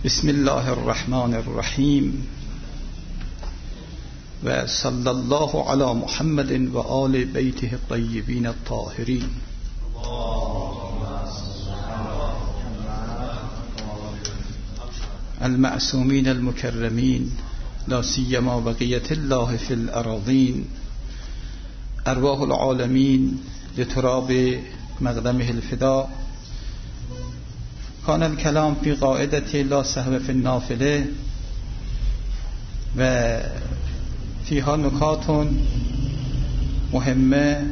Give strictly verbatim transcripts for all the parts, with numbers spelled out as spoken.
بسم الله الرحمن الرحیم و صلی الله علی محمد و آل بیته الطیبین الطاهرین. المعصومین المکرمین لا سیما بقیة الله فی الأراضین. ارواح العالمین لتراب مقدمه الفدا. کان الکلام فی قاعدة لا سهو فی النافله و فیها نکات مهمه،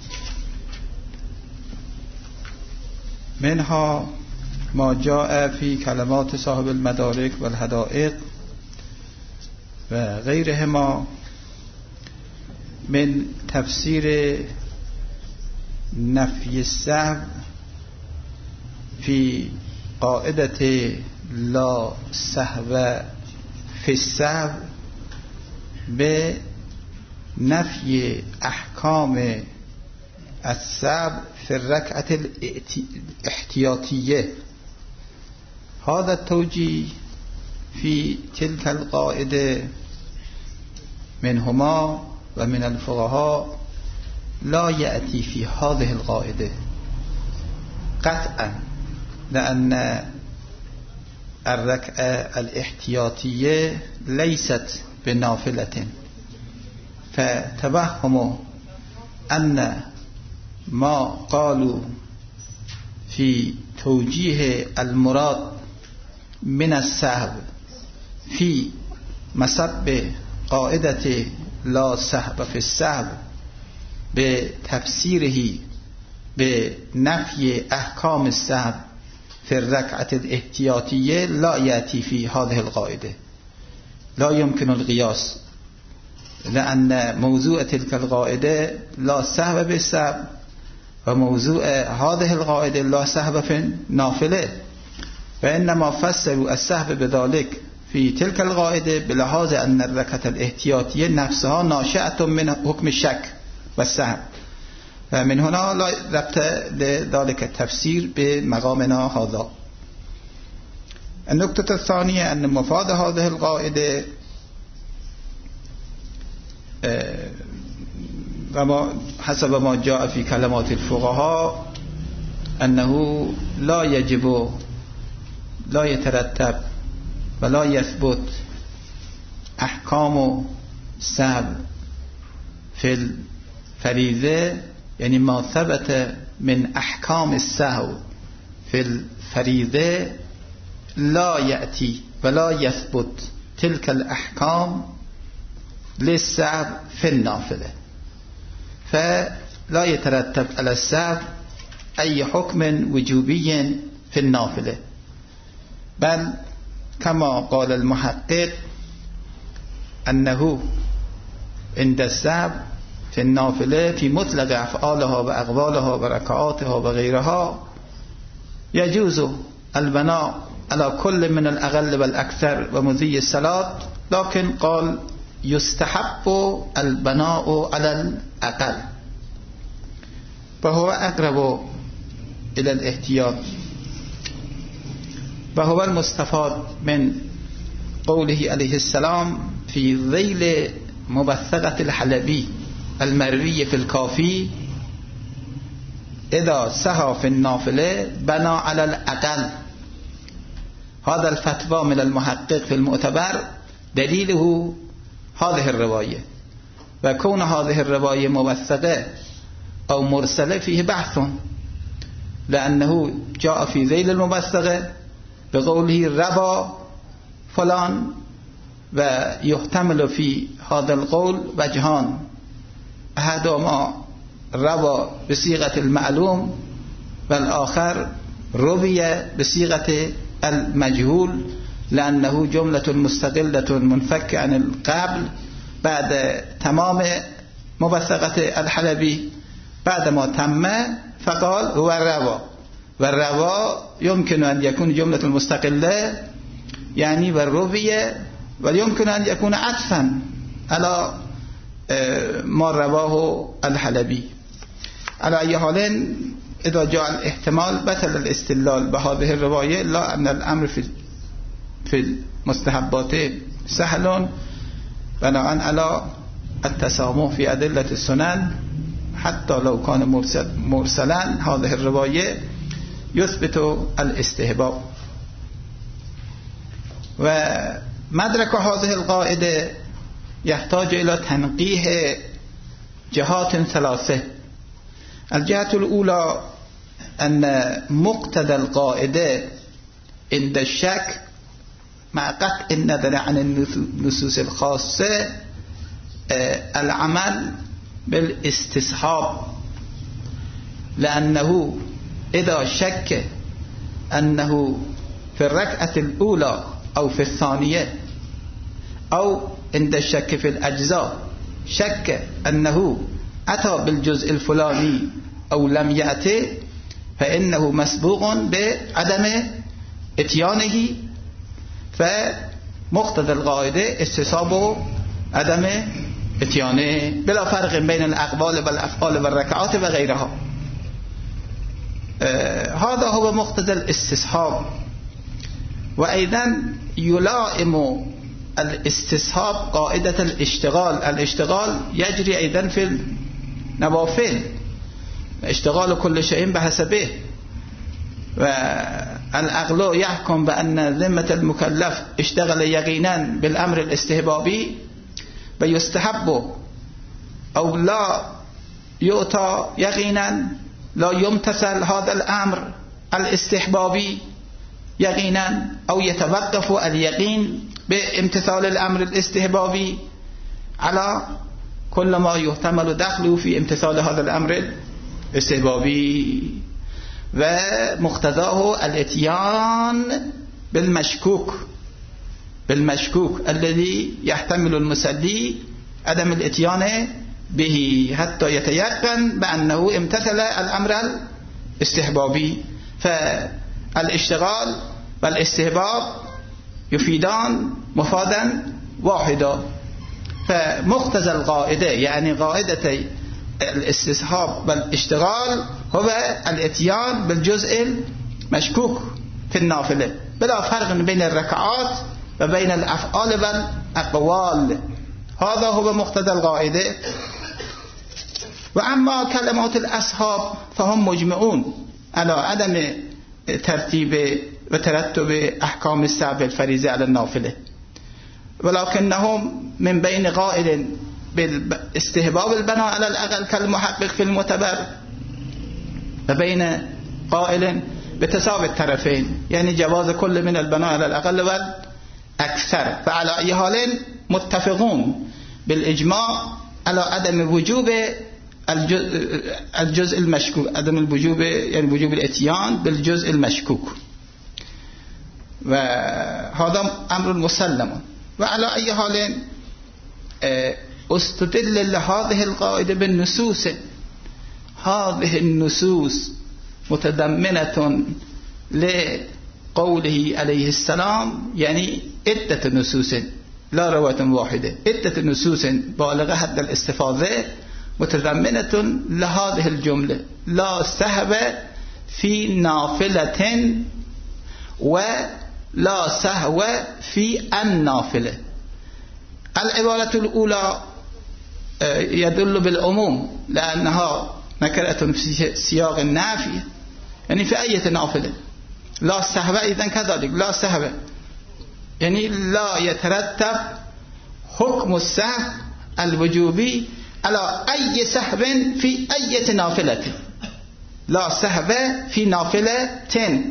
منها ما جاء فی کلمات صاحب المدارک و الحدائق و غیرهما من تفسیر نفی السهو فی قاعدة لا سهو فی السهو به نفی احکام السهو فی الرکعة الاحتیاطیه. هذا التوجیه فی تلك القاعده منهما و من الفقهاء لا یأتی فی هذه القاعده قطعا، لأن الركعة الاحتياطية ليست بنافلة، فتوهم أن ما قالوا في توجيه المراد من السهو في مصب قاعدة لا سهو في السهو بتفسيره بنفي أحكام السهو في الركعة الاحتياطية لا يأتي في هذه القاعدة، لا يمكن القياس، لأن موضوع تلك القاعدة لا سهو بالسهو وموضوع هذه القاعدة لا سهو في النافلة، وإنما فسروا السهو بذلك في تلك القاعدة بلحاظ أن الركعة الاحتياطية نفسها ناشئة من حكم الشك والسهو، ومن هنا لا ربط لذلك التفسير بمقامنا هذا. النقطة الثانية أن مفاد هذه القاعدة وما حسب ما جاء في كلمات الفقهاء أنه لا يجب لا يترتب ولا يثبت أحكام السهو في الفريضة، يعني ما ثبت من أحكام السهو في الفريضة لا يأتي ولا يثبت تلك الأحكام للسهو في النافلة، فلا يترتب على السهو أي حكم وجوبي في النافلة، بل كما قال المحقق أنه عند السهو في النافلة في مطلق أفعالها وأقوالها وركعاتها وغيرها يجوز البناء على كل من الأقل والأكثر ومضي الصلاة، لكن قال يستحب البناء على الأقل، فهو أقرب إلى الاحتياط، وهو المستفاد من قوله عليه السلام في ذيل مبثقة الحلبي المروي في الكافي إذا سهى في النافلة بنى على الأقل. هذا الفتوى من المحقق في المعتبر دليله هذه الرواية، وكون هذه الرواية موثقة أو مرسلة فيه بحث، لأنه جاء في ذيل الموثقة بقوله روى فلان، ويحتمل في هذا القول وجهان، أحدهما روى بصيغة المعلوم والآخر روي بصيغة المجهول، لأنه جملة مستقلة منفك عن القبل بعد تمام موثقة الحلبي، بعدما تم فقال هو الروى، والروى يمكن أن يكون جملة مستقلة يعني والروية، ويمكن أن يكون عطفا على ما رواه الحلبي. على أي حال إذا جاء الاحتمال بطل الاستدلال بهذه الرواية، لا أن الأمر في في المستحبات سهل بناء على التسامح في أدلة السنن حتى لو كان مرسل مرسلا. هذه الرواية يثبت الاستحباب. ومدرك هذه القاعدة يحتاج إلى تنقيه جهات ثلاثة. الجهة الأولى أن مقتضى القاعدة عند الشك مع قطع النظر عن النصوص الخاصة العمل بالاستصحاب، لأنه إذا شك أنه في الركعة الأولى أو في الثانية أو عند الشك في الأجزاء شك أنه أتى بالجزء الفلاني أو لم يأتي فإنه مسبوق بعدم اتيانه، فمقتضى القاعدة استصحاب عدم اتيانه بلا فرق بين الأقوال والأفعال والركعات وغيرها. آه هذا هو مقتضى الاستصحاب. وأيضا يلائم الاستصحاب قاعدة الاشتغال. الاشتغال يجري أيضا في النوافل، اشتغال كل شيء بحسبه. والعقل يحكم بأن ذمة المكلف اشتغل يقينا بالأمر الاستحبابي ويستحب أو لا يؤتى يقينا، لا يمتثل هذا الأمر الاستحبابي يقينا، أو يتوقف اليقين بامتثال الأمر الاستحبابي على كل ما يحتمل دخله في امتثال هذا الأمر الاستحبابي. ومقتضاه الاتيان بالمشكوك بالمشكوك الذي يحتمل المصلي عدم الاتيان به حتى يتيقن بأنه امتثل الأمر الاستحبابي. فالاشتغال والاستحباب يفيدان مفادا واحدا. فمقتضى القاعدة يعني قاعدة الاستصحاب والاشتغال هو الاتيان بالجزء المشكوك في النافلة بلا فرق بين الركعات وبين الأفعال والأقوال. هذا هو مقتضى القاعدة. وأما كلمات الأصحاب فهم مجمعون على عدم ترتيب وترتب أحكام السبع الفريضة على النافلة، ولكنهم من بين قائل باستحباب البناء على الأقل كالمحقق في المعتبر، وبين قائل بتساوي الطرفين يعني جواز كل من البناء على الأقل والأكثر. فعلى أي حال متفقون بالإجماع على عدم وجوب الجزء المشكوك، عدم الوجوب يعني وجوب الاتيان بالجزء المشكوك، وهذا أمر مسلم. وعلى أي حال استدل لهذه القاعدة بالنصوص. هذه النصوص متضمنة لقوله عليه السلام، يعني عدة نصوص لا رواية واحدة، عدة نصوص بالغة حتى الاستفاضة متضمنة لهذه الجملة: لا سهو في نافلة ولا سهو في النافلة. العبارة الأولى يدل بالعموم لأنها نكرة في سياق النافية، يعني في أي نافلة. لا سهو إذن كذلك، لا سهو يعني لا يترتب حكم السهو الوجوبي على أي سهو في أي نافلة. لا سهو في نافلة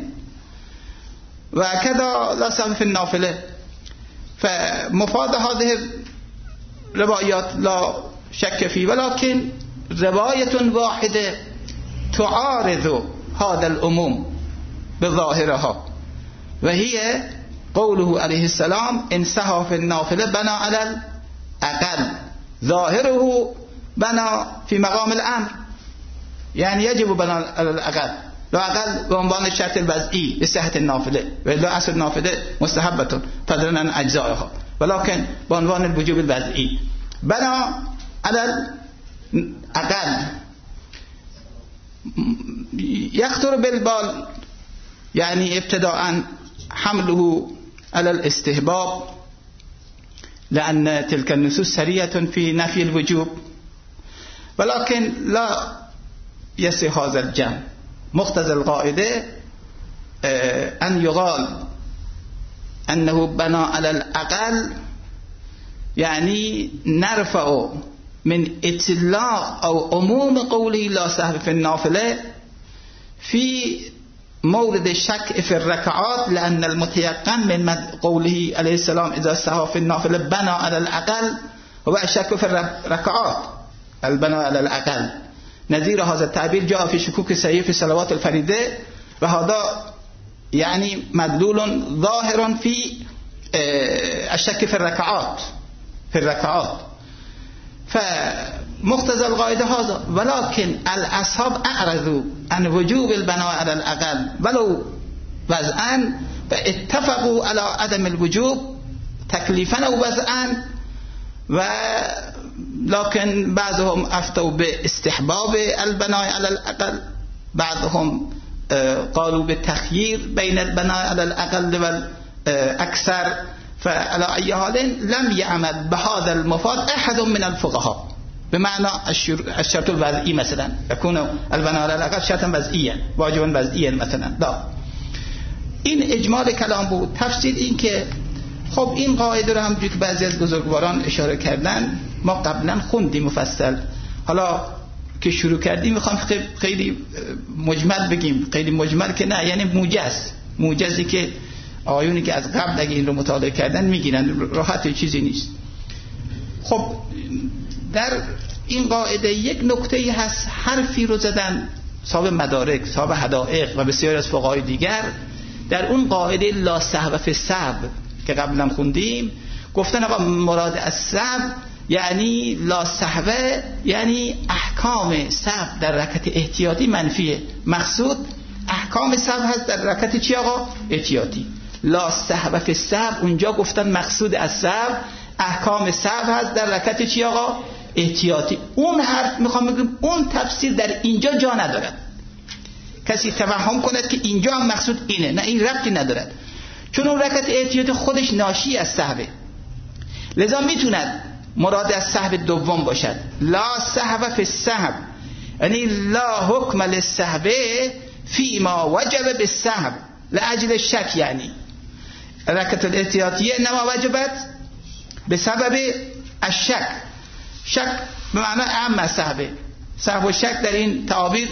وكذا لا سهو في النافلة. فمفاد هذه الروايات لا شك فيه، ولكن رواية واحدة تعارض هذا العموم بظاهرها، وهي قوله عليه السلام: إن سهى في النافلة بنى على الأقل. ظاهره بنى في مقام الأمر، يعني يجب بنى على الأقل، لا أقل بعنوان الشرط الوضعي لصحة النافلة، ولا أصل النافلة مستحبة فضلا عن أجزائها، ولكن بعنوان الوجوب الوضعي بنى على الأقل. يخطر بالبال يعني ابتداء حمله على الاستحباب لأن تلك النصوص سريعة في نفي الوجوب، ولكن لا يصح هذا الجمع. مقتضى القاعدة أن يقال أنه بناء على الأقل يعني نرفع من اطلاق أو عموم قوله لا سهو في النافلة في مورد الشك في الركعات، لأن المتيقن من قوله عليه السلام إذا سهو في النافلة بناء على الأقل هو الشك في الركعات، البناء على الأقل. نظير هذا التعبير جاء في شكوك السيء في صلوات الفريضة، وهذا يعني مدلول ظاهر في الشك في الركعات في الركعات فمقتضى القاعدة هذا. ولكن الأصحاب أعرضوا عن وجوب البناء على الأقل ولو وضعا، فاتفقوا على عدم الوجوب تكليفا أو وضعا، ولكن بعضهم أفتوا باستحباب البناء على الأقل، بعضهم قالوا بالتخيير بين البناء على الأقل والأكثر. فعلى أي حال لم يعمل بهذا المفاد أحد من الفقهاء، بمعنى الشرط الوضعي مثلا يكون البناء على الأقل شرطا وضعيا واجبا وضعيا مثلا، لا. این اجمال کلام بود. تفسیر این که خب این قاعده رو همونجوری که بعضی از بزرگواران اشاره کردن ما قبلا خوندیم مفصل، حالا که شروع کردیم میخوام خیلی مجمل بگیم. خیلی مجمل که نه، یعنی موجز موجزی که آیونی که از قبل اگه این رو مطالعه کردن میگیرن، راحت چیزی نیست. خب در این قاعده یک نکته هست، حرفی رو زدن صاحب مدارک، صاحب حدائق و بسیار از فقهای دیگر در اون قاعده لا سهو فی السهو که قبلا خوندیم. گفتن آقا مراد از سهو یعنی لا سهو یعنی احکام سهو در رکعت احتیاطی منفیه، مقصود احکام سهو هست در رکعت چی آقا؟ احتیاطی. لا سهو فی السهو اونجا گفتن مقصود از سهو احکام سهو هست در رکعت چی آقا؟ احتیاطی. اون حرف میخوام بگم اون تفسیر در اینجا جا ندارد. کسی توهم کند که اینجا هم مقصود اینه، نه، این ربطی ندارد، چون اون رکعت احتیاطی خودش ناشی از سهوه، لذا میتوند مراد از سهو دوم باشد. لا سهو فی السهو یعنی لا حکم للسهو فی ما وجب بالسهو لاجل الشک، یعنی رکعت الاحتیاطیه نما وجبت بسبب الشک. شک به معنی اعم از سهو، سهو و شک در این تعابیر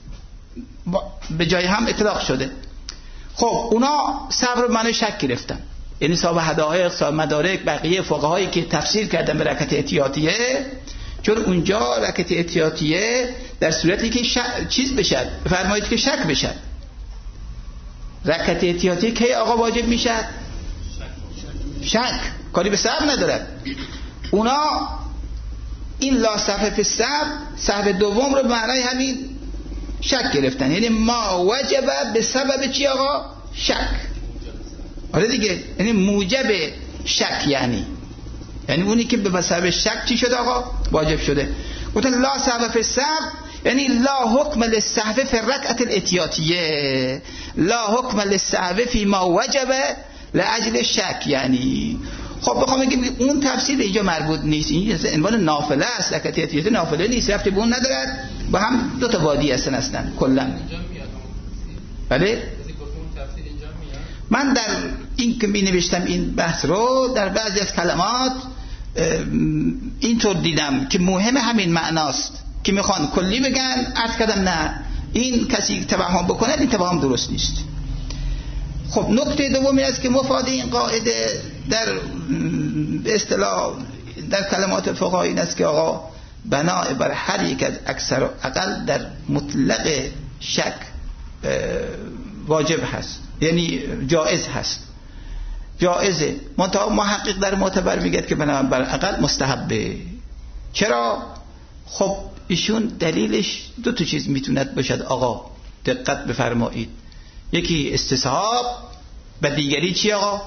به جای هم اطلاق شده. خب اونا سهو رو معنی شک گرفتن، یعنی صاحب حدائق، صاحب مدارک، بقیه فقهایی که تفسیر کردن به رکعت احتیاطیه، چون اونجا رکعت احتیاطیه در صورتی که شک... چیز بشد، فرمایید که شک بشد. رکعت احتیاطیه کی آقا واجب میشد؟ شک، کاری به سهو ندارد. اونا این لا سهو فی السهو، سهو دوم رو به معنی همین شک گرفتن، یعنی ما وجب به سبب چی آقا؟ شک. آره دیگه، یعنی موجب شک، یعنی یعنی اونی که به سبب شک چی شده آقا؟ واجب شده. گفتن لا سهو فی السهو یعنی لا حکم للسهو فی الرکعت الاحتیاطیه، لا حکم للسهو فی ما وجب لاجل شک. یعنی خب بخوام بگم اون تفسیر اینجا مربوط نیست، این عنوان نافله است، رکعت احتیاطی نافله نیست، رفتی به اون ندارد، با هم دو تا وادی هستن اصلا کلا. بله من در این که می نوشتم این بحث رو در بعضی از کلمات اینطور دیدم که مهم همین معناست که میخوان کلی بگن، عرض کردم نه، این کسی توهم بکنه این توهم درست نیست. خب نکته دومی است که مفاد این قاعده در اصطلاح در کلمات فقهایی این است که آقا بناء بر هر یک از اکثر و اقل در مطلق شک واجب هست، یعنی جائز هست، جائزه. منتها محقق در معتبر میگه که بناء بر اقل مستحبه. چرا؟ خب ایشون دلیلش دو تا چیز میتوند باشد آقا، دقت بفرمایید. یکی استصحاب و دیگری چی آقا؟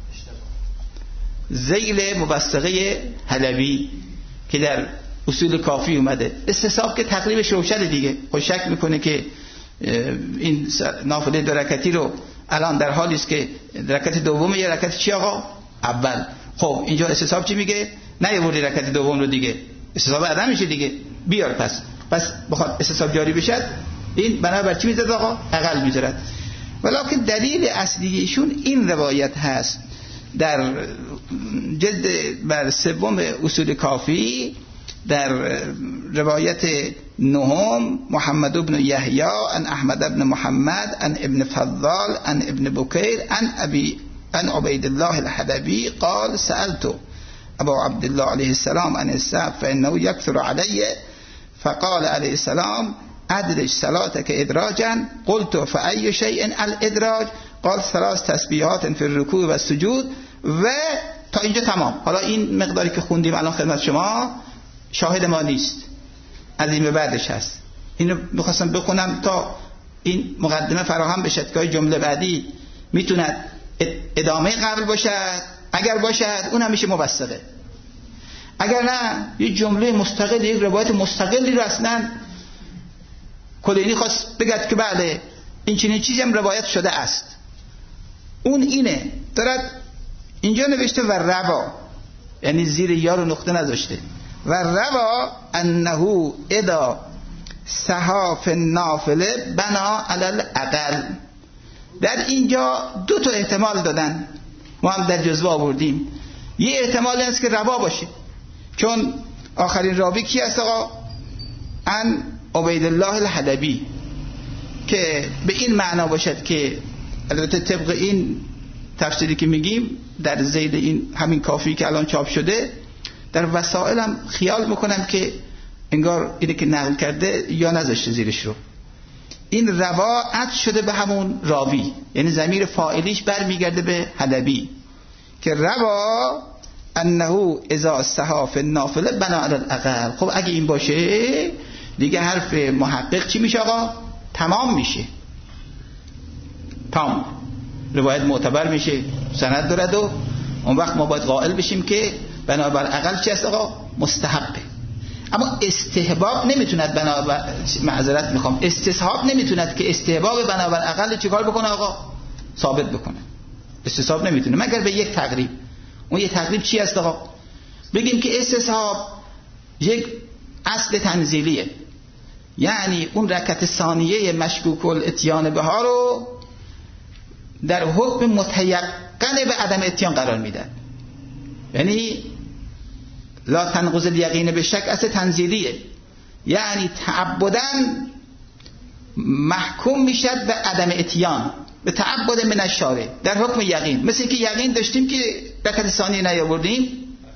ذیل موثقه حلبی که در اصول کافی اومده. استصحاب که تقریبش روشن دیگه، خود شک میکنه که این نافله دو رکعتی رو الان در حالی است که رکعت دوم یا رکعت چی آقا اول. خب اینجا استصحاب چی میگه؟ نیاوردی رکعت دوم رو دیگه، استصحاب عدم میشه دیگه، بیار پس پس بخواد استصحاب جاری بشه این بنابر چی میذاره آقا؟ اقل میذاره. ولکن دلیل اصلی ایشون این روایت هست در جلد بر سوم اصول کافی، در روایت نهم محمد بن یحیی عن احمد بن محمد عن ابن فضال عن ابن بکیر عن ابي عن عبید الله الحلبی قال سألت ابو عبد الله علیه السلام عن السبت فانه یکثر علی فقال علیه السلام ادرج صلاتك ادراجا قلت فأي شيء الادراج قال ثلاث تسبیحات فی الرکوع و السجود. و تا اینجا تمام. حالا این مقداری که خوندیم الان خدمت شما شاهد ما نیست، از این به بعدش هست. اینو میخواستم بخونم تا این مقدمه فراهم بشد که جمله بعدی میتوند ادامه قبل باشد، اگر باشد اون هم میشه موثقه، اگر نه یه جمله مستقل، یک روایت مستقلی رو اصلا کلینی خواست بگد که بله این چنین چیزی هم روایت شده است. اون اینه دارد اینجا نوشته و روا، یعنی زیر یا رو نقطه نذاشته، و روا انه ادا صحاف نافله بنا علی الاقل. در اینجا دو تا احتمال دادن، ما هم در جزوه آوردیم. یه احتمال است که روا باشه، چون آخرین راوی کی است آقا؟ عن عبید الله الحلبی، که به این معنا باشد که البته طبق این تفسیری که میگیم در زید این همین کافی که الان چاپ شده در وسائل هم خیال میکنم که انگار اینه که نقل کرده یا نذاشته زیرش رو. این روا عطف شده به همون راوی، یعنی ضمیر فاعلیش برمیگرده به حلبی که روا انه اذا صحاف النافله بنا علی الاقل. خب اگه این باشه دیگه حرف محقق چی میشه آقا؟ تمام میشه، تمام، روایت معتبر میشه، سند دارد و اون وقت ما باید قائل بشیم که بنابر اقل چی است آقا؟ مستحبه. اما استحباب نمیتوند بنابر معذرت میخوام استصحاب نمیتوند که استحباب بنابر اقل چیکار بکنه آقا؟ ثابت بکنه. استصحاب نمیتونه مگر به یک تقریب. اون یک تقریب چی است آقا؟ بگیم که استصحاب یک اصل تنزیلیه، یعنی اون رکعت ثانیه مشکوک الاتیان بها رو در حکم متیقن به عدم اتیان قرار میدن. یعنی لا تنقض الیقین به شک اصل تنزیلیه، یعنی تعبدن محکوم میشد به عدم اتیان، به تعبد من الشارع در حکم یقین. مثل که یقین داشتیم که رکعت ثانیه نیاوردیم،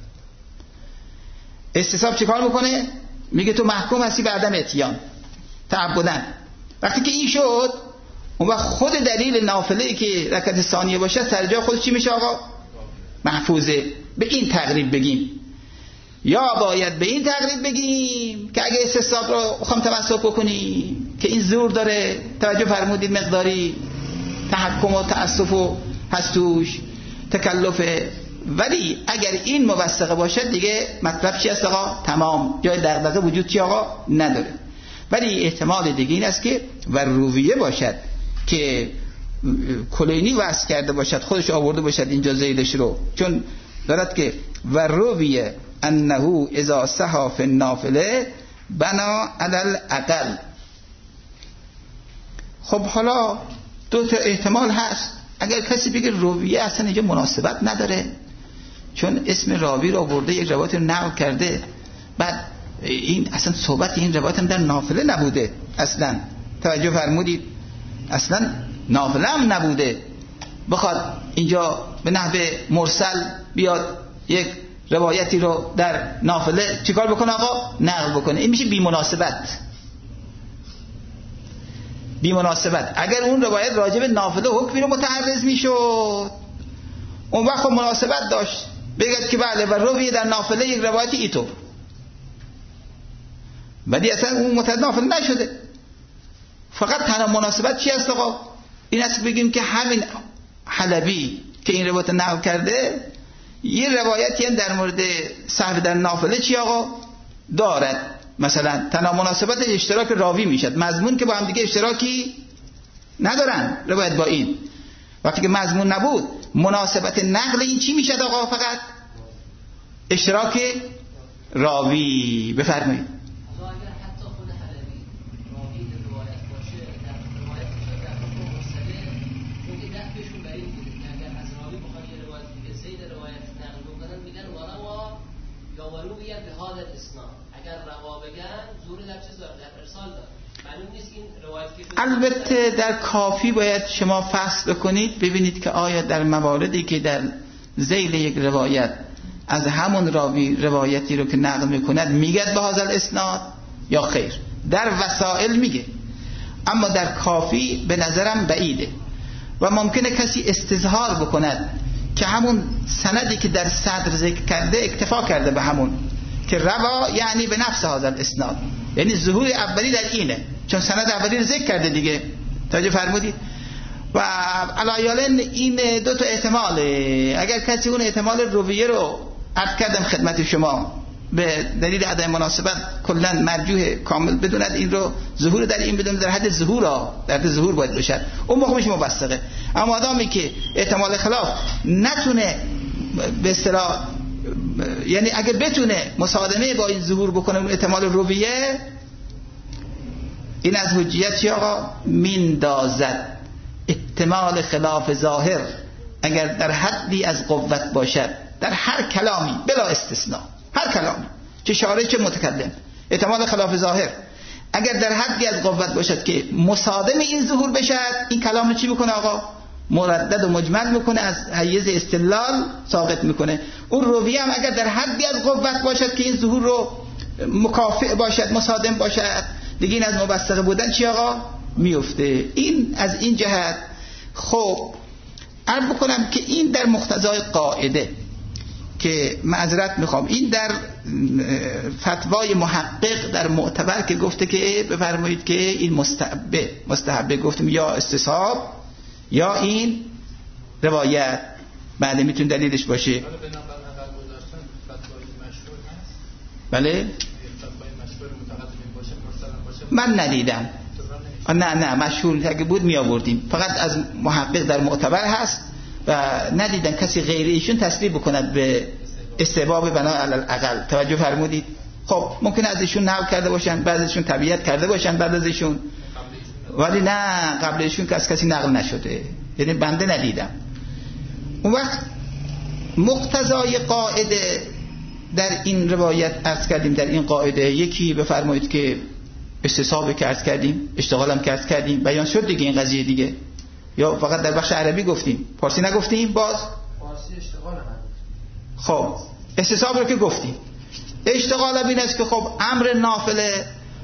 استصحاب چیکار میکنه؟ میگه تو محکوم هستی به عدم اتیان تعبدن. وقتی که این شد اون وقت خود دلیل نافله که رکعت ثانیه باشه سر جای خودش چی میشه آقا؟ محفوظه. به این تقریب بگیم، یا باید به این تقریب بگیم که اگه استصحاب رو خواهم تمسک بکنیم که این زور داره، توجه فرمودید مقداری تحکم و تأسف و هستوش تکلفه، ولی اگر این موثقه باشه دیگه مطلب چی است آقا؟ تمام، جای دغدغه وجود چی آقا؟ نداره. ولی احتمال دیگه این است که و رویه باشد که کلینی وصل کرده باشد، خودش آورده باشد اینجا زیدش رو، چون دارد که و رویه انه اذا صحاف النافله بنا علی الاقل. خب حالا دو تا احتمال هست. اگر کسی بگه رویه اصلا اینجا مناسبت نداره، چون اسم راوی رو آورده، یک روایت رو نقل کرده، بعد این اصلا صحبت این روایت هم در نافله نبوده اصلا، توجه فرمودید، اصلا نافله هم نبوده، بخواد اینجا به نحو مرسل بیاد یک روایتی رو در نافله چیکار بکنه آقا؟ نقل بکنه. این میشه بی مناسبت. بی مناسبت. اگر اون روایت راجع به نافله حکمی رو متعرض میشد اون وقت مناسبت داشت بگید که بله و روی در نافله یک روایتی ایتو، ولی اصلا اون متعرض نافله نشده. فقط تنها مناسبت چی است آقا؟ این است بگیم که همین حلبی که این روایت نقل کرده یه روایتی هم در مورد سهو در نافله چی آقا؟ دارد. مثلا تنها مناسبت اشتراک راوی میشد، مضمون که با هم دیگه اشتراکی ندارن روایت با این، وقتی که مضمون نبود مناسبت نقل این چی میشد آقا؟ فقط اشتراک راوی. بفرمایید. البته در کافی باید شما فصل کنید ببینید که آیا در مواردی که در ذیل یک روایت از همون راوی روایتی رو که نقل میکند میگد به هذا الاسناد یا خیر. در وسائل میگه، اما در کافی به نظرم بعیده و ممکنه کسی استظهار بکند که همون سندی که در صدر ذکر کرده اکتفا کرده به همون که روا یعنی به نفس هذا الاسناد، یعنی ظهور اولی در اینه چون سند اولی رو ذکر کرده دیگه. توجه فرمودید؟ و علایالن این دو تا احتماله. اگر کسی اون احتمال رویه رو عرض کردم خدمت شما به دلیل عدم مناسبت کلا مرجوح کامل بدوند این رو، ظهور در این بدون در حد ظهور ها در حد ظهور باید بشه، اون موقع میشه موثقه. اما آدمی که احتمال خلاف نتونه به اصطلاح، یعنی اگر بتونه مصادمه با این ظهور بکنه اون احتمال رویه، این از حجیت چی آقا؟ میندازد احتمال خلاف ظاهر اگر در حدی از قوت باشد در هر کلامی بلا استثناء، هر کلامی چه شارح چه متکلم، احتمال خلاف ظاهر اگر در حدی از قوت باشد که مصادم این ظهور بشد، این کلام رو چی میکنه آقا؟ مردد و مجمل میکنه، از حیز استدلال ساقط میکنه. اون رویه هم اگر در حدی از قوت باشد که این ظهور رو مکافئ باشد، مصادم باشد، دیگه این از موثق بودن چی آقا؟ میفته. این از این جهت. خب عرض بکنم که این در مقتضای قاعده که معذرت میخوام، این در فتوای محقق در معتبر که گفته که بفرمایید که این مستحبه مستحبه گفتم یا استصحاب یا این روایت بعد میتونه دلیلش باشه. بله من ندیدم، نه نه مشهور اگه بود می آوردیم، فقط از محقق در معتبر هست و ندیدن کسی غیر ایشون تصریح بکند به استحباب بنا علی الاقل. توجه فرمودید؟ خب ممکن از ایشون نقل کرده باشن، بعد ازشون تبعیت کرده باشن بعد از ایشون، ولی نه قبل ایشون که از کسی نقل نشده، یعنی بنده ندیدم. اون وقت مقتضای قاعده در این روایت عرض کردیم، در این قاعده یکی بفرمایید که استصحاب که عرض کردیم، اشتغال هم که عرض کردیم، بیان شد دیگه این قضیه دیگه، یا فقط در بخش عربی گفتیم فارسی نگفتیم؟ باز فارسی اشتغال هم. خب استصحاب رو که گفتیم، اشتغال بین است که خب امر نافله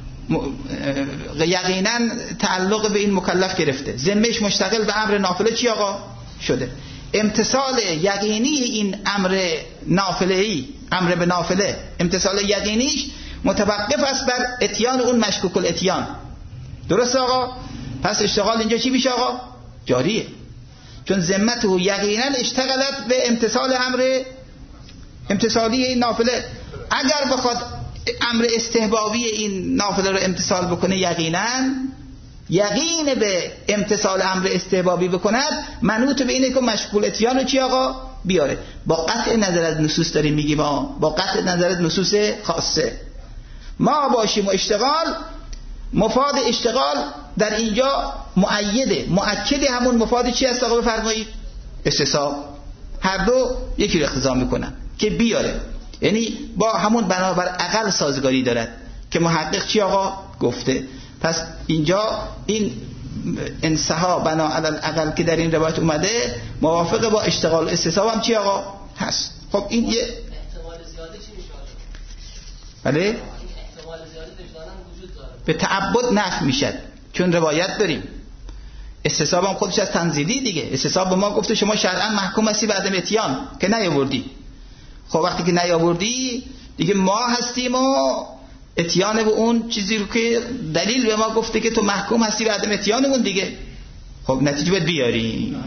یقینا تعلق به این مکلف گرفته، ذمهش مشتغل به امر نافله چی آقا شده، امتصال یقینی این امر نافله‌ای، امر به نافله امتصال یقینیش متوقف است بر اتیان اون مشکوک الاتیان. درست آقا؟ پس اشتغال اینجا چی میشه آقا؟ جاریه، چون ذمته یقینا اشتغلت به امتصال امر امتصالی این نافله. اگر بخواد امر استحبابی این نافله رو امتصال بکنه، یقینا یقین به امتصال امر استحبابی بکند، منوط به اینه که مشکوک الاتیان رو چی آقا بیاره. با قطع نظر از نصوص داریم میگیم، ما با قطع نظر از نصوص خاصه ما باشیم و اشتغال، مفاد اشتغال در اینجا مؤیده، مؤکد همون مفاد چی هست آقا بفرمایید؟ استصحاب. هر دو یکی رو اقتضا میکنن که بیاره، یعنی با همون بنابر عقل سازگاری دارد که محقق چی آقا گفته. پس اینجا این انصحا بنا علی العقل که در این روایت اومده موافق با اشتغال استصحاب هم چی آقا هست. خب این یه احتمال زیاده چی میشه؟ بله احتمال زیاده وجداناً وجود داره، به تعبد نفی میشد، چون روایت داریم. استصحاب هم خودش از تنزیلی دیگه، استصحاب به ما گفته شما شرعاً محکوم هستی به عدم اتیان که نیاوردی. خب وقتی که نیاوردی دیگه ما هستیم و اتیان به اون چیزی رو که دلیل به ما گفته که تو محکوم هستی به عدم اتیان اون دیگه. خب نتیجه باید بیاری.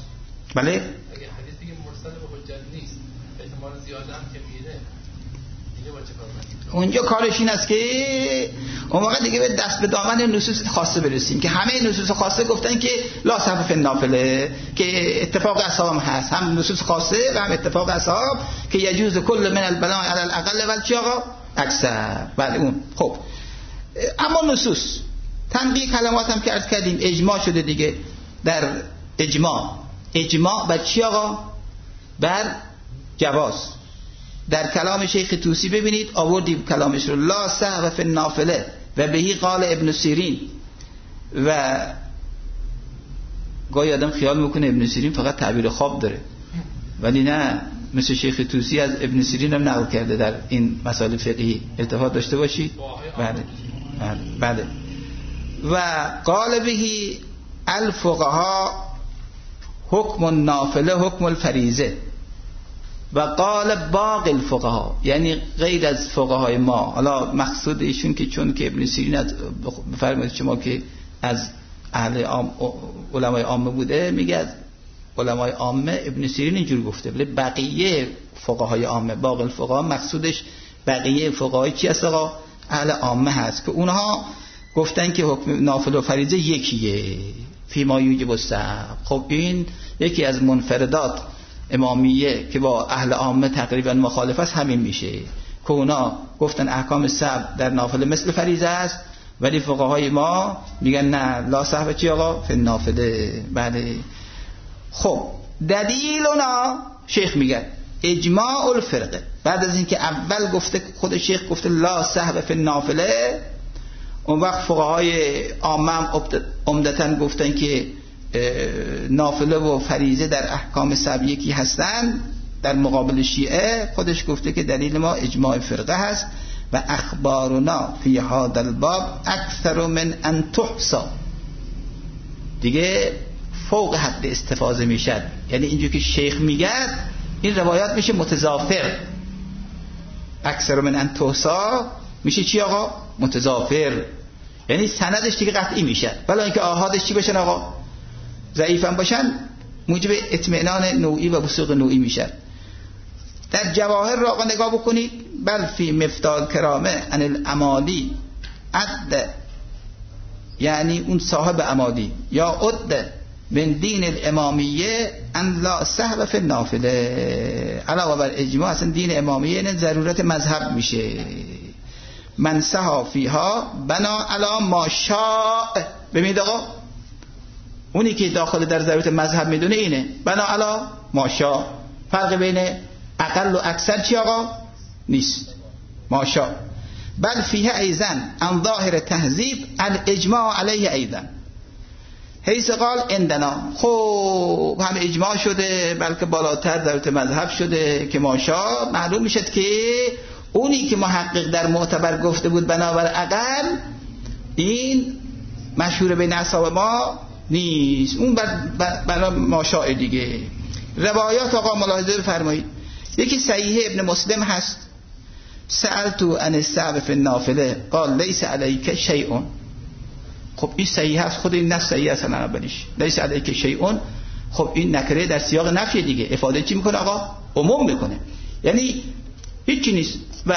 بله اگه حدیثی که مرسل به حجت نیست، احتمال زیاده هم که میره، اونجا کارش این است که اون موقع دیگه به دست به دامن نصوص خاصه برسیم که همه نصوص خاصه گفتن که لا سهو فی النافله، که اتفاق اصحاب هست، هم نصوص خاصه و هم اتفاق اصحاب که یجوز کل من البناء علی الاقل و چی آقا اکثر. بله اون خب. اما نصوص تنبیه کلمات هم که عرض کردیم اجماع شده دیگه. در اجماع اجماع بر چی آقا؟ بر جواز. در کلام شیخ طوسی ببینید آوردیم کلامش رو، لا سهو فی النافله و بهی قال ابن سیرین. و گاهی آدم خیال میکنه ابن سیرین فقط تعبیر خواب داره، ولی نه، مثل شیخ طوسی از ابن سیرین هم نقل کرده در این مسائل فقهی. التفات داشته باشید. بله بله. و قال بهی الفقها حکم النافله حکم الفریضه و قال باقی الفقها، یعنی غیر از فقهای ما. حالا مقصود ایشون که چون که ابن سیرین از بفرمایید شما که از اهل عام علمای عامه بوده، میگه از علمای عامه ابن سیرین اینجور گفته، ولی بقیه فقهای عامه باقی الفقها مقصودش بقیه فقهای چی هست آقا؟ اهل عامه هست که اونها گفتن که حکم نافل و فریضه یکیه فی ما یوجب السهو. خب این یکی از منفردات امامیه که با اهل عامه تقریبا مخالف است همین میشه که اونا گفتن احکام سهو در نافله مثل فریضه است، ولی فقهای ما میگن نه، لا سهو چی آقا؟ فی النافله. بله. خب دلیل اونا شیخ میگه اجماع الفرقه. بعد از اینکه اول گفته خود شیخ گفته لا سهو فی النافله، اون وقت فقهای عامه هم عمدتاً گفتن که نافله و فریضه در احکام سهو یکی هستن. در مقابل شیعه خودش گفته که دلیل ما اجماع فرقه هست و اخبارنا فی هذا الباب اکثر من ان تحصى، دیگه فوق حد استفاضه میشد. یعنی اینجور که شیخ میگه این روایات میشه متضافر. اکثر من ان تحصى میشه چی آقا؟ متضافر. یعنی سندش دیگه قطعی میشه، ولی اینکه آحادش چی بشن آقا؟ ضعیف هم باشن، موجب اطمینان نوعی و وثوق نوعی میشه. در جواهر را نگاه بکنید، بل فی مفتاح کرامه عن الامالی عد، یعنی اون صاحب امالی یا عد من دین الامامیه ان لا سهو فی النافله. علاوه بر اجماع اصلا دین امامیه این ضرورت مذهب میشه. من سها فیها بنا علی ما شاء. ببینید آقا، اونی که داخل در ضرورت مذهب میدونه اینه بنا علی ما شاء. فرق بین اقل و اکثر چی آقا؟ نیست. ما شاء. بل فیها ایزن ان ظاهر تهذیب الاجماع علیه ایزن حیث قال عندنا. خب هم اجماع شده، بلکه بالاتر ضرورت مذهب شده که ما شاء. معلوم میشد که اونی که محقق در معتبر گفته بود بنابر اقل، این مشهور بین اصحاب ما نیست، اون برای ماشاء دیگه. روایات آقا ملاحظه بفرمایید. یکی صحیح ابن مسلم هست، سألتو عن السهو فی النافله قال لیس علیک شیء. خب این صحیح هست، خود این نه صحیح هست اولیش، لیس علیک شیء. خب این نکره در سیاق نفی دیگه، افاده چی میکنه آقا؟ عموم میکنه، یعنی هیچی نیست. و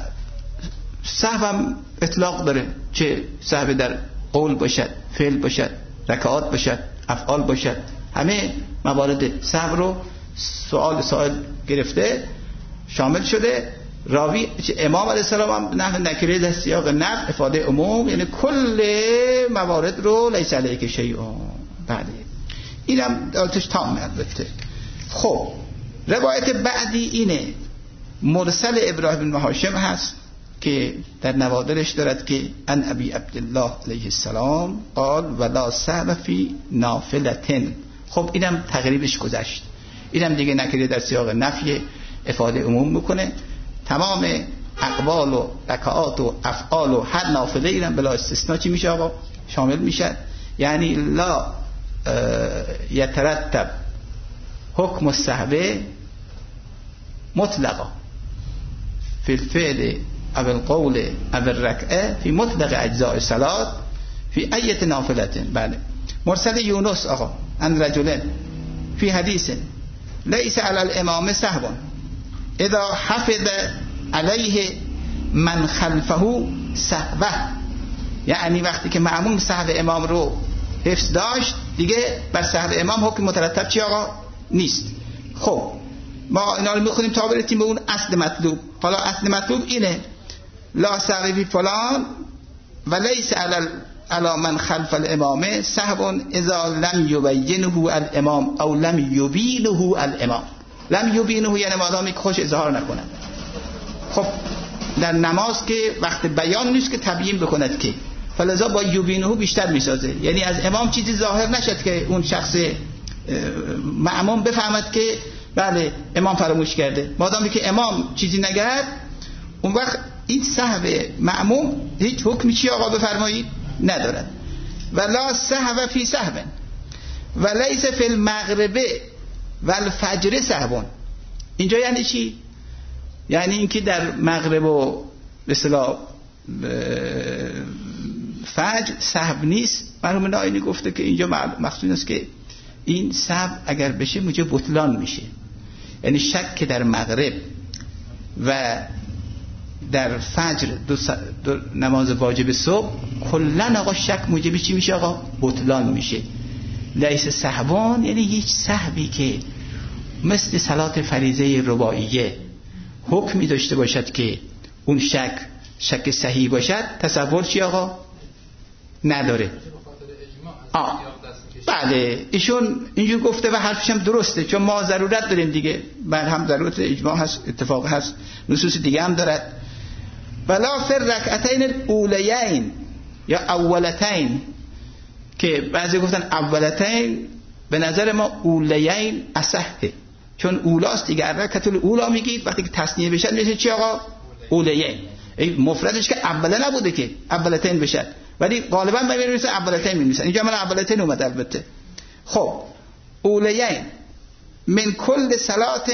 سهو هم اطلاق داره، چه سهو در قول باشد، فعل باشد، رکعات باشد، افعال باشد، همه موارد سهو رو سوال سوال گرفته شامل شده. راوی امام علیه السلام هم نه نکره در سیاق نفی افاده عموم، یعنی کل موارد رو لیس علیک شیء. بله اینم دالتش تام البته. خب روایت بعدی اینه، مرسل ابراهیم بن هاشم هست که در نوادرش دارد که ان ابی عبدالله علیه السلام قال ولا سهو فی نافلتن. خب اینم تقریبش گذشت، اینم دیگه نکره در سیاق نفی افاده عموم میکنه. تمام اقوال و رکعات و افعال و هر نافله اینم بلا استثناء چی میشه آقا؟ شامل میشه. یعنی لا یترتب حکم السهو مطلقا فی الفعل او القول او الرکعه فی مطلق اجزاء الصلاة فی ایت نافلت. بله. مرسل یونس آقا ان رجل فی حدیث لیس علی الامام سهو اذا حفظ علیه من خلفه سهوه، یعنی وقتی که مأموم سهو امام رو حفظ داشت دیگه بر سهو امام حکم مترتب چی آقا نیست. خب ما اینا رو میخونیم تا برسیم به اون اصل مطلوب. حالا اصل مطلوب اینه لا سهو فی فلان و لیس علی علی من خلف الامام سهو اذا لم یبینه الامام او لم یبینه الامام. لم یبینه یعنی مادامی که خوش اظهار نکنه. خب در نماز که وقت بیان نیست که تبیین بکند که، فلذا با یبینه بیشتر میسازه، یعنی از امام چیزی ظاهر نشد که اون شخص مأموم بفهمد که بله امام فراموش کرده. مادامی که امام چیزی نگرد اون وقت این سهو مأموم هیچ حکمی چی آقا بفرمایید ندارد. ولا سهو فی سهو و لیس فی المغرب و الفجر سهو. اینجا یعنی چی؟ یعنی اینکه در مغرب و به اصطلاح فجر سهو نیست. مرحوم نائینی گفته که اینجا مقصود است که این سهو اگر بشه موجب بطلان میشه، یعنی شک که در مغرب و در فجر دو, س... دو نماز واجب صبح کلن آقا شک موجب چی میشه آقا؟ بطلان میشه. لیس سهوان یعنی هیچ سهوی که مثل صلات فریضه رباعیه حکمی داشته باشد که اون شک شک صحیح باشد تصور چی آقا؟ نداره. آه. بله ایشون اینجور گفته و حرفش هم درسته، چون ما ضرورت داریم دیگه، بل هم ضرورت اجماع هست، اتفاق هست، نصوص دیگه هم دارد. ولا فر رکعتین الاولیین یا اولتین، که بعضی گفتن اولتین، به نظر ما اولیین اصحه، چون اولاست دیگه. رکعت الاولا میگید وقتی که تثنیه بشد میشه چی آقا؟ اولیین. مفردش که اوله نبوده که اولتین بشد، ولی غالبا ما می‌نویسن اولتین می‌نویسن، اینجا من اولتین اومد البته. خب اولیین من کل صلات،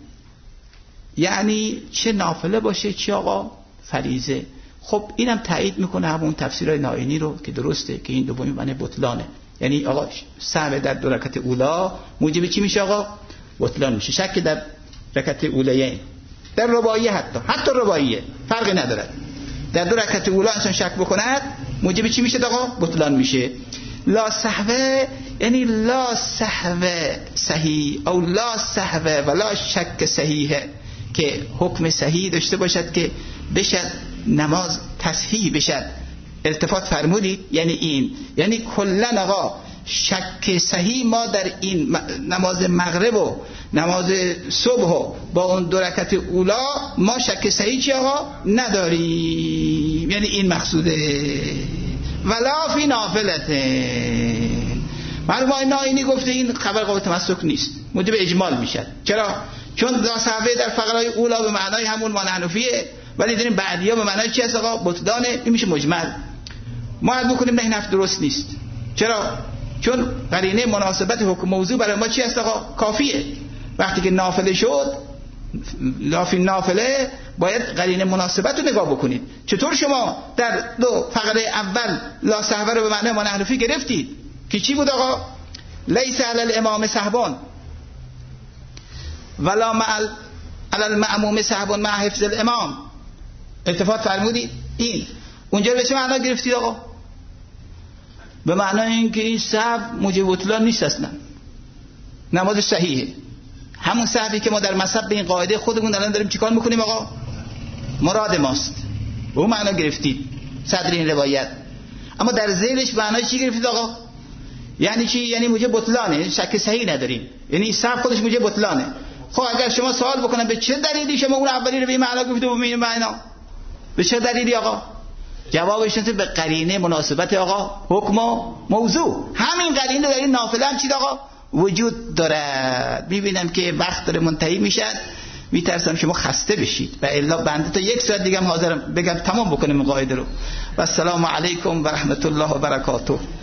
یعنی چه نافله باشه چه آقا فریضه. خب اینم تایید میکنه همون تفسیرهای نائینی رو که درسته که این دومی معنی بطلانه، یعنی آقا سهو در دو رکعت اولا موجب چی میشه آقا؟ بطلان میشه. شک در رکعت اولیین در رباعیه، حتی حتی رباعیه فرقی نداره، در دو رکعت اولا انسان شک بکند موجب چی میشه آقا؟ بطلان میشه. لا سهو یعنی لا سهو صحیح او لا سهو ولا شک صحیحه، که حکم صحیح داشته باشد که بشد نماز تصحیح بشد. التفات فرمودید یعنی این، یعنی کلن آقا شک صحیح ما در این نماز مغرب و نماز صبح و با اون دو رکعت اولا ما شک صحیح چی آقا نداریم، یعنی این مقصوده. ولا فی نافلته. مرحوم نائینی گفته این خبر قابل تمسک نیست، موجب اجمال میشه. چرا؟ چون لا سهو در فقرهای اولا به معنای همون ما حنفیه، ولی داریم بعدیا به معنای چی هست آقا؟ بطلانه. این میشه مجمل. ما حد بکنیم نه این حرف درست نیست. چرا؟ چون قرینه مناسبت حکم موضوع برای ما چی هست آقا؟ کافیه. وقتی که نافله شد، لافی نافله، باید قرینه مناسبت رو نگاه بکنید. چطور شما در دو فقره اول لا سهو رو به معنای ما حنفی گرفتید که چی بود آقا؟ لیس علی الامام سهوان ولا مع علی المأموم سهو مع حفظ الامام. التفات فرمودید این. اونجا به چه معنا گرفتید آقا؟ به معنای اینکه این سهو موجب بطلان نیست، اصلا نماز صحیحه. همون سهوی که ما در مذهب به این قاعده خودمون الان داریم چیکار میکنیم آقا؟ مراد ماست. به اون معنا گرفتید صدر این روایت. اما در ذیلش معنای چی گرفتید آقا؟ یعنی چی؟ یعنی موجب بطلانه، شک صحیح نداریم، یعنی سهو خودش موجب بطلانه. خب اگر شما سوال بکنن به چه دلیلی شما اون اولی رو به این معنا گفتید و به این معنا، به چه دلیلی آقا؟ جوابش اینه به قرینه مناسبت آقا حکم و موضوع. همین قرینه در این نافله هم چی آقا وجود دارد. میبینم که وقت داره منتهی میشه، میترسم شما خسته بشید و الا بنده تا یک ساعت دیگه هم حاضرم بگم تمام بکنیم این قاعده رو. و السلام علیکم و رحمت الله و برکاته.